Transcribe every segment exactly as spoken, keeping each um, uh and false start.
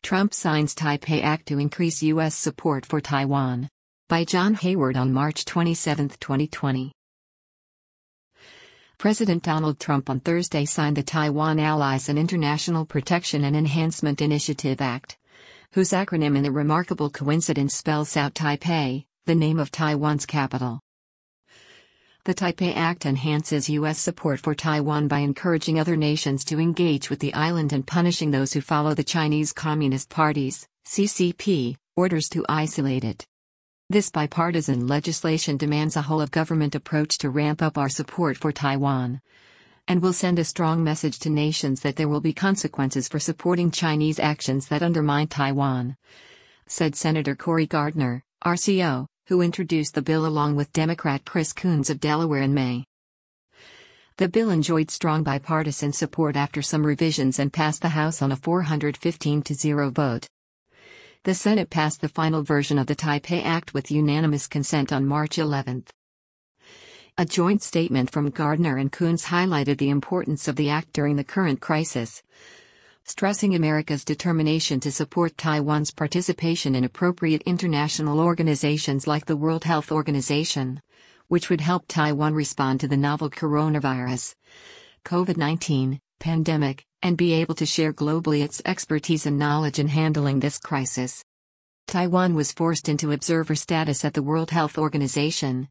Trump signs Taipei Act to increase U S support for Taiwan. By John Hayward on March twenty-seventh, twenty twenty. President Donald Trump on Thursday signed the Taiwan Allies and International Protection and Enhancement Initiative Act, whose acronym in a remarkable coincidence spells out Taipei, the name of Taiwan's capital. The Taipei Act enhances U S support for Taiwan by encouraging other nations to engage with the island and punishing those who follow the Chinese Communist Party's C C P orders to isolate it. This bipartisan legislation demands a whole-of-government approach to ramp up our support for Taiwan, and will send a strong message to nations that there will be consequences for supporting Chinese actions that undermine Taiwan, said Senator Cory Gardner, R C O, who introduced the bill along with Democrat Chris Coons of Delaware in May. The bill enjoyed strong bipartisan support after some revisions and passed the House on a four hundred fifteen to zero vote. The Senate passed the final version of the Taipei Act with unanimous consent on March eleventh. A joint statement from Gardner and Coons highlighted the importance of the act during the current crisis, stressing America's determination to support Taiwan's participation in appropriate international organizations like the World Health Organization, which would help Taiwan respond to the novel coronavirus COVID nineteen pandemic, and be able to share globally its expertise and knowledge in handling this crisis. Taiwan was forced into observer status at the World Health Organization,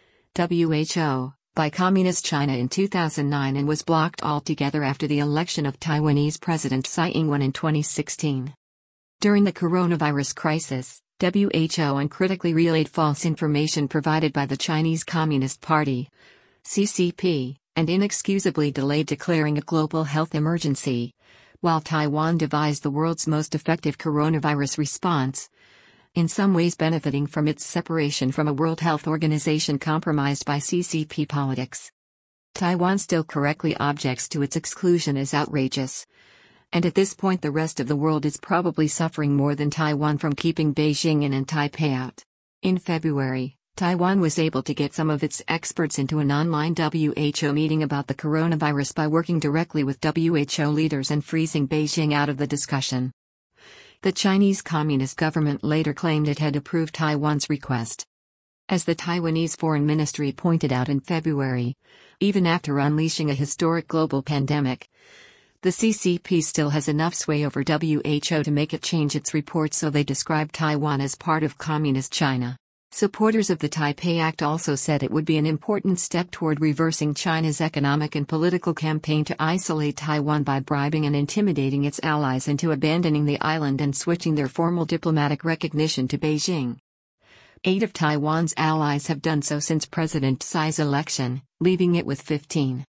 W H O, by Communist China in two thousand nine and was blocked altogether after the election of Taiwanese President Tsai Ing-wen in twenty sixteen. During the coronavirus crisis, W H O uncritically relayed false information provided by the Chinese Communist Party, C C P, and inexcusably delayed declaring a global health emergency, while Taiwan devised the world's most effective coronavirus response, in some ways benefiting from its separation from a World Health Organization compromised by C C P politics. Taiwan still correctly objects to its exclusion as outrageous, and at this point the rest of the world is probably suffering more than Taiwan from keeping Beijing in and Taipei out. In February, Taiwan was able to get some of its experts into an online W H O meeting about the coronavirus by working directly with W H O leaders and freezing Beijing out of the discussion. The Chinese Communist government later claimed it had approved Taiwan's request. As the Taiwanese Foreign Ministry pointed out in February, even after unleashing a historic global pandemic, the C C P still has enough sway over W H O to make it change its report, so they described Taiwan as part of Communist China. Supporters of the Taipei Act also said it would be an important step toward reversing China's economic and political campaign to isolate Taiwan by bribing and intimidating its allies into abandoning the island and switching their formal diplomatic recognition to Beijing. Eight of Taiwan's allies have done so since President Tsai's election, leaving it with fifteen.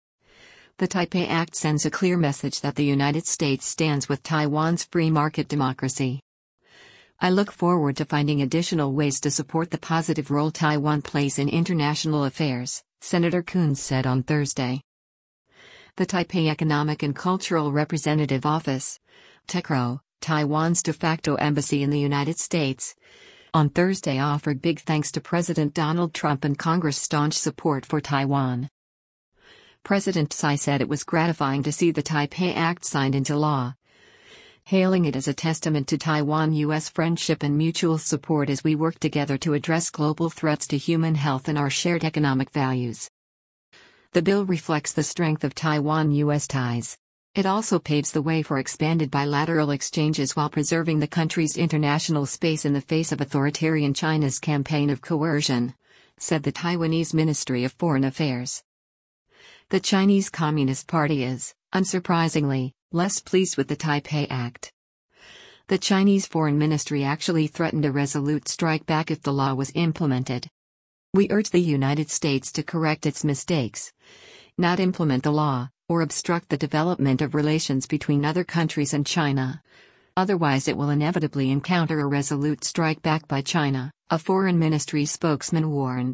The Taipei Act sends a clear message that the United States stands with Taiwan's free market democracy. I look forward to finding additional ways to support the positive role Taiwan plays in international affairs, Senator Coons said on Thursday. The Taipei Economic and Cultural Representative Office, TECRO, Taiwan's de facto embassy in the United States, on Thursday offered big thanks to President Donald Trump and Congress' staunch support for Taiwan. President Tsai said it was gratifying to see the Taipei Act signed into law, hailing it as a testament to Taiwan-U S friendship and mutual support as we work together to address global threats to human health and our shared economic values. The bill reflects the strength of Taiwan-U S ties. It also paves the way for expanded bilateral exchanges while preserving the country's international space in the face of authoritarian China's campaign of coercion, said the Taiwanese Ministry of Foreign Affairs. The Chinese Communist Party is, unsurprisingly, less pleased with the Taipei Act. The Chinese Foreign Ministry actually threatened a resolute strike back if the law was implemented. We urge the United States to correct its mistakes, not implement the law, or obstruct the development of relations between other countries and China. Otherwise it will inevitably encounter a resolute strike back by China, a Foreign Ministry spokesman warned.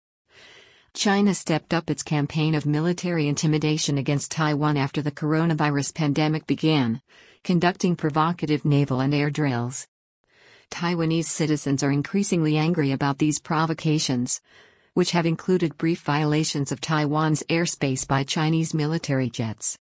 China stepped up its campaign of military intimidation against Taiwan after the coronavirus pandemic began, conducting provocative naval and air drills. Taiwanese citizens are increasingly angry about these provocations, which have included brief violations of Taiwan's airspace by Chinese military jets.